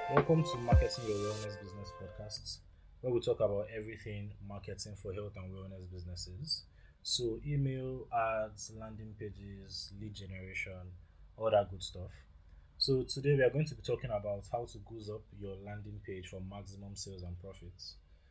Welcome to Marketing Your Wellness Business Podcasts, where we talk about everything marketing for health and wellness businesses. So, email, ads, landing pages, lead generation, all that good stuff. So, today we are going to be talking about how to goose up your landing page for maximum sales and profits.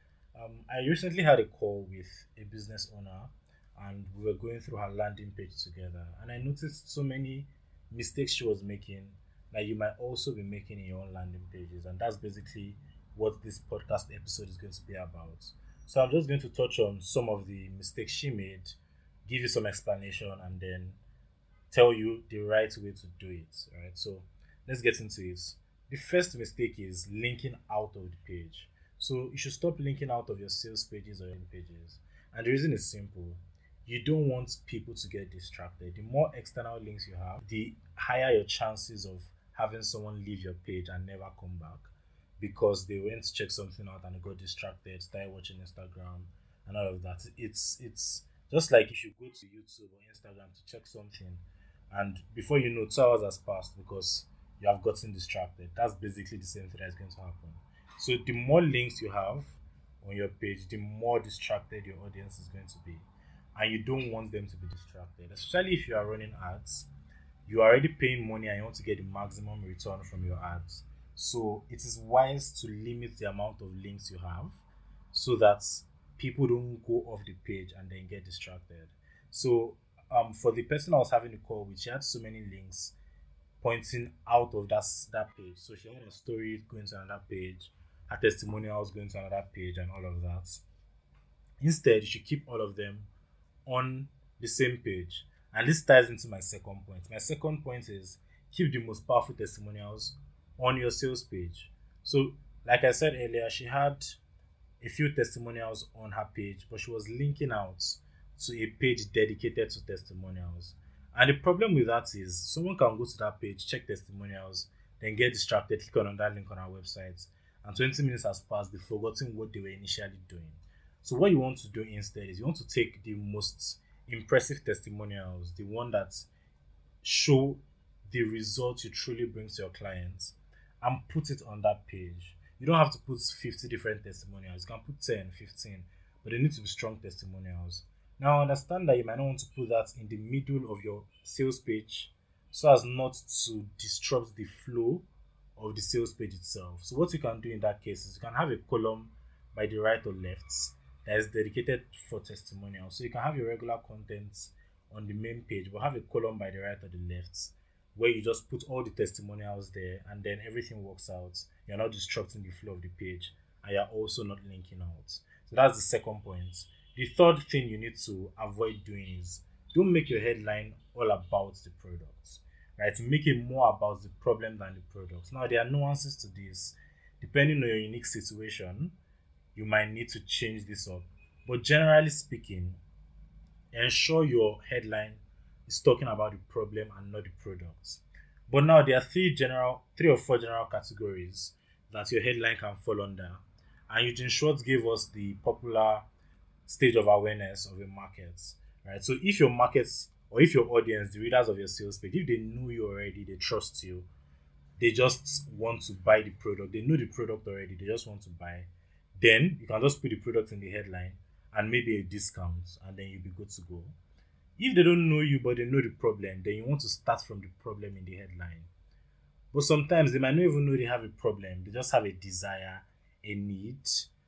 I recently had a call with a business owner and we were going through her landing page together. And I noticed so many mistakes she was making that you might also be making in your own landing pages. And that's basically what this podcast episode is going to be about. So I'm just going to touch on some of the mistakes she made, give you some explanation, and then tell you the right way to do it. All right. So let's get into it. The first mistake is linking out of the page. So you should stop linking out of your sales pages or landing pages. And the reason is simple. You don't want people to get distracted. The more external links you have, the higher your chances of having someone leave your page and never come back because they went to check something out and got distracted, started watching Instagram and all of that. It's just like if you go to YouTube or Instagram to check something and before you know 2 hours has passed because you have gotten distracted. That's basically the same thing that's going to happen. So the more links you have on your page, the more distracted your audience is going to be. And you don't want them to be distracted, especially if you are running ads. You are already paying money and you want to get the maximum return from your ads. So it is wise to limit the amount of links you have so that people don't go off the page and then get distracted. So for the person I was having a call with, she had so many links pointing out of that page. So she had a story going to another page, her testimonials going to another page, and all of that. Instead, you should keep all of them on the same page. And this ties into my second point. My second point is keep the most powerful testimonials on your sales page. So, like I said earlier, she had a few testimonials on her page, but she was linking out to a page dedicated to testimonials. And the problem with that is someone can go to that page, check testimonials, then get distracted, click on that link on our website, and 20 minutes has passed, they've forgotten what they were initially doing. So what you want to do instead is you want to take the most impressive testimonials, the one that show the results you truly bring to your clients, and put it on that page. You don't have to put 50 different testimonials. You can put 10, 15, but they need to be strong testimonials. Now, I understand that you might not want to put that in the middle of your sales page so as not to disrupt the flow of the sales page itself. So, what you can do in that case is you can have a column by the right or left that is dedicated for testimonials. So, you can have your regular content on the main page, but have a column by the right or the left where you just put all the testimonials there and then everything works out. You're not disrupting the flow of the page and you're also not linking out. So that's the second point. The third thing you need to avoid doing is don't make your headline all about the products, right? Make it more about the problem than the products. Now, there are nuances to this. Depending on your unique situation, you might need to change this up. But generally speaking, ensure your headline is talking about the problem and not the products. But now there are three or four general categories that your headline can fall under. And Eugene Schwartz gave us the popular stage of awareness of a market, right? So if your markets or if your audience, the readers of your sales page, if they know you already, they trust you, they just want to buy the product, they know the product already, they just want to buy, then you can just put the product in the headline and maybe a discount, and then you'll be good to go. If they don't know you but they know the problem, then you want to start from the problem in the headline. But sometimes they might not even know they have a problem, they just have a desire, a need,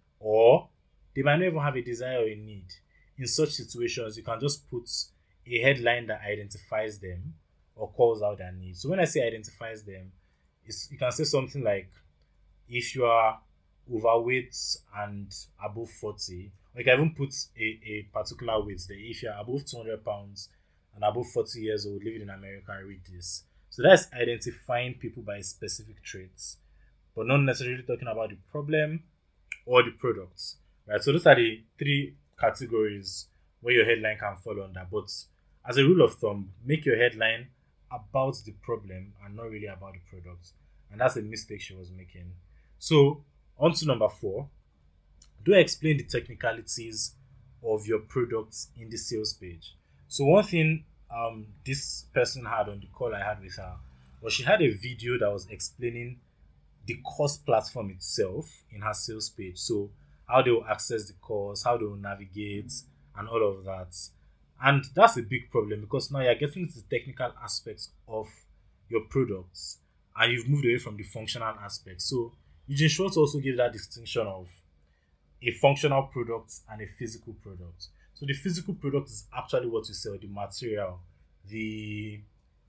or they might not even have a desire or a need. In such situations, you can just put a headline that identifies them or calls out their needs. So when I say identifies them, you can say something like, if you are overweight and above 40, or you can even put a particular weight there. If you're above 200 pounds and above 40 years old, living in America, read this. So that's identifying people by specific traits, but not necessarily talking about the problem or the products, right? So those are the three categories where your headline can fall under. But as a rule of thumb, make your headline about the problem and not really about the products. And that's a mistake she was making. So on to number 4. Do explain the technicalities of your products in the sales page. So one thing this person had on the call I had with her was she had a video that was explaining the course platform itself in her sales page. So how they will access the course, how they will navigate, and all of that. And that's a big problem because now you're getting into the technical aspects of your products and you've moved away from the functional aspect. So Eugene Schwartz also gives that distinction of a functional product and a physical product. So the physical product is actually what you sell, the material, the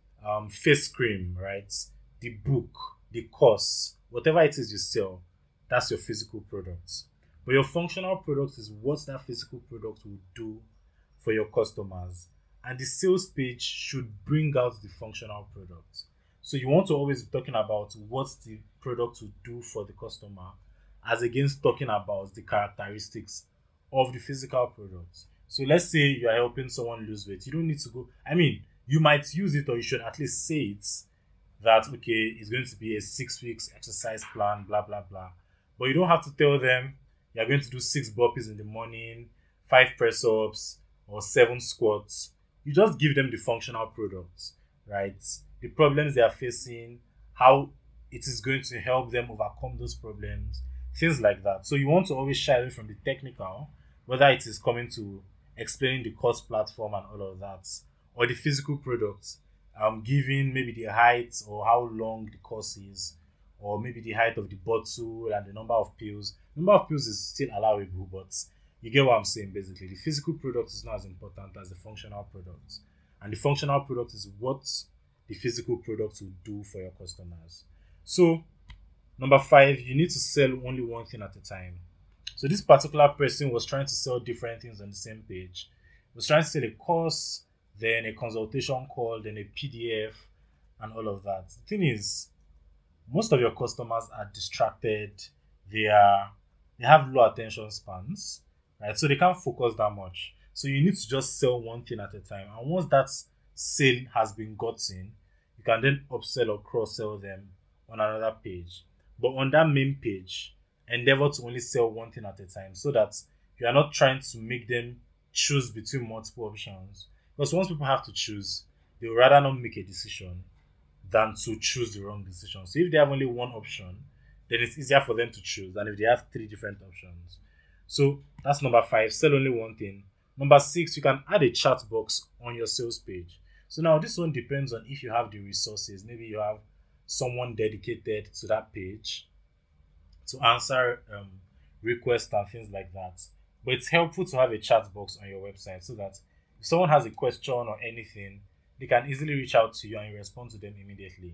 face cream, right? The book, the course, whatever it is you sell, that's your physical product. But your functional product is what that physical product will do for your customers. And the sales page should bring out the functional product. So you want to always be talking about what the product will do for the customer as against talking about the characteristics of the physical product. So let's say you are helping someone lose weight. You don't need to go, you might use it or you should at least say it that, okay, it's going to be a 6 weeks exercise plan, blah, blah, blah. But you don't have to tell them you're going to do 6 burpees in the morning, 5 press ups, or 7 squats. You just give them the functional products, right? The problems they are facing, how it is going to help them overcome those problems, things like that. So you want to always shy away from the technical, whether it is coming to explaining the course platform and all of that, or the physical products, giving maybe the height or how long the course is, or maybe the height of the bottle and the number of pills. Number of pills is still allowable, but you get what I'm saying basically. The physical product is not as important as the functional product. And the functional product is what the physical product will do for your customers. So, number 5, you need to sell only one thing at a time. So this particular person was trying to sell different things on the same page. He was trying to sell a course, then a consultation call, then a PDF, and all of that. The thing is, most of your customers are distracted. They have low attention spans, right? So they can't focus that much. So you need to just sell one thing at a time. And once that sale has been gotten, you can then upsell or cross-sell them on another page. But on that main page, endeavor to only sell one thing at a time so that you are not trying to make them choose between multiple options. Because once people have to choose, they would rather not make a decision than to choose the wrong decision. So if they have only one option, then it's easier for them to choose than if they have 3 different options. So that's number 5, sell only one thing. Number 6, you can add a chat box on your sales page. So now this one depends on if you have the resources. Maybe you have someone dedicated to that page to answer requests and things like that. But it's helpful to have a chat box on your website so that if someone has a question or anything, they can easily reach out to you and you respond to them immediately.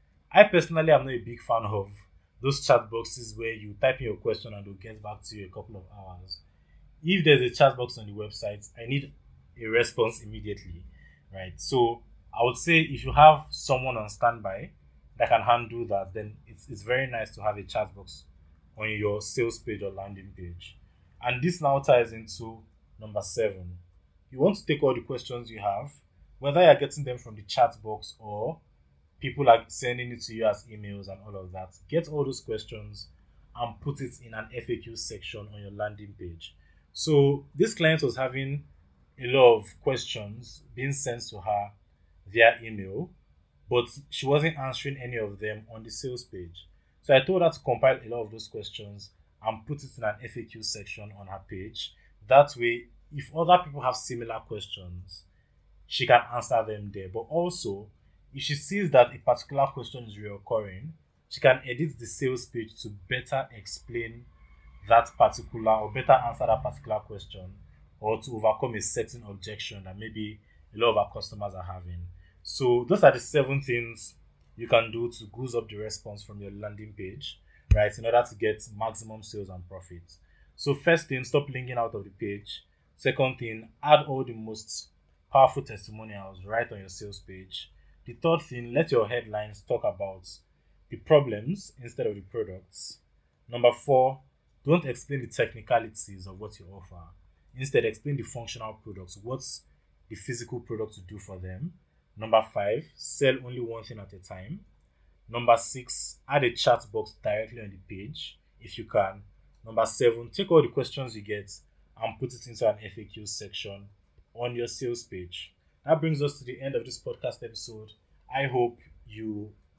I personally am not a big fan of those chat boxes where you type in your question and they'll get back to you a couple of hours. If there's a chat box on the website, I need a response immediately, right? So I would say if you have someone on standby that can handle that, then it's very nice to have a chat box on your sales page or landing page. And this now ties into number 7. You want to take all the questions you have, whether you're getting them from the chat box or people are sending it to you as emails and all of that. Get all those questions and put it in an FAQ section on your landing page. So this client was having a lot of questions being sent to her via email, but she wasn't answering any of them on the sales page. So I told her to compile a lot of those questions and put it in an FAQ section on her page. That way, if other people have similar questions, she can answer them there. But also, if she sees that a particular question is reoccurring, she can edit the sales page to better explain that particular or better answer that particular question or to overcome a certain objection that maybe a lot of our customers are having. So those are the 7 things you can do to goose up the response from your landing page, right, in order to get maximum sales and profits. So first thing, stop linking out of the page. Second thing, add all the most powerful testimonials right on your sales page. The third thing, let your headlines talk about the problems instead of the products. Number 4, don't explain the technicalities of what you offer. Instead, explain the functional products. What's the physical product to do for them? Number 5, sell only one thing at a time. Number 6, add a chat box directly on the page if you can. Number 7, take all the questions you get and put it into an FAQ section on your sales page. That brings us to the end of this podcast episode. I hope you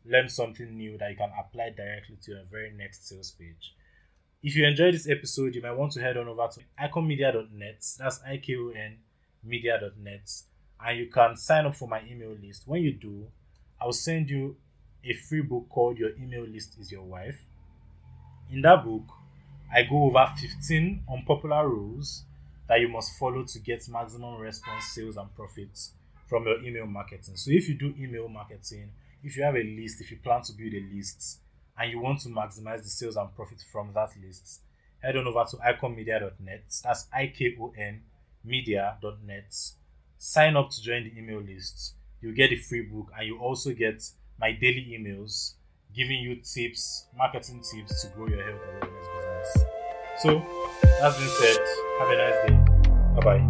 learn something new that you can apply directly to your very next sales page. If you enjoyed this episode, you might want to head on over to iconmedia.net. That's IKON media.net. And you can sign up for my email list. When you do, I'll send you a free book called Your Email List is Your Wife. In that book, I go over 15 unpopular rules that you must follow to get maximum response, sales, and profits from your email marketing. So if you do email marketing, if you have a list, if you plan to build a list, and you want to maximize the sales and profit from that list, head on over to iconmedia.net. That's IKON media.net. Sign up to join the email list. You get a free book, and you also get my daily emails giving you tips, marketing tips to grow your health and wellness business. So, that's been said. Have a nice day. Bye bye.